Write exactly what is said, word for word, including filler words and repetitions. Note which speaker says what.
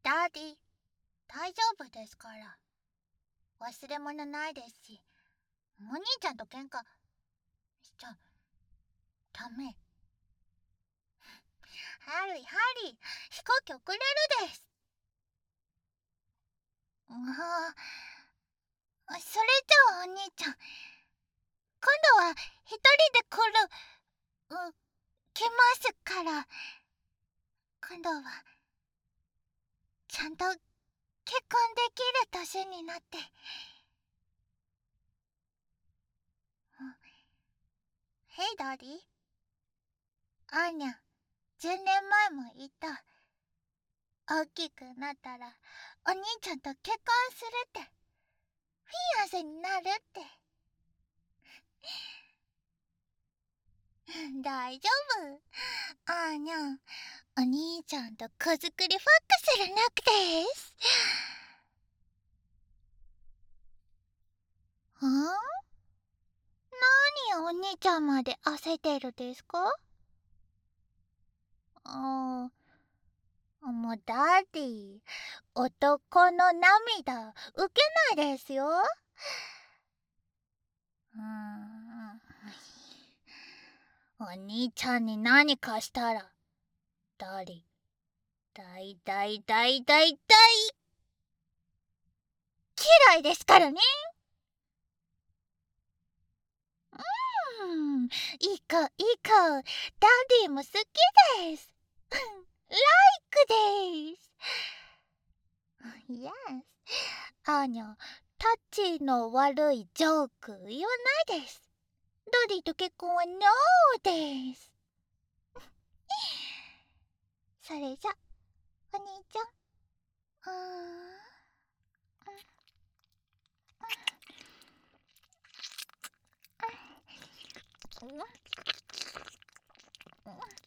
Speaker 1: ダディ、大丈夫ですから。忘れ物ないですし、お兄ちゃんと喧嘩しちゃダメ。ハリー、ハリー、飛行機遅れるです。ああ、それじゃあお兄ちゃん、今度は一人で来る、う、来ますから。今度は、ちゃんと結婚できる年になって。ヘイダディ、アーニャ、じゅうねんまえも言った。大きくなったらお兄ちゃんと結婚するって、フィアンセになるって。大丈夫、アーニャ、お兄ちゃんと子作りファックするなくです。ん？何お兄ちゃんまで焦ってるですか？ああ、もうダディ、男の涙受けないですよ。うーん、お兄ちゃんに何かしたらダディ大大大大大嫌いですからね。うーん、いい子いい子、ダディも好きです。ライクです。イエス。アーニャ、タッチの悪いジョーク言わないです。ダディと結婚はノーです。それじゃ、お兄ちゃん。うーん。うん。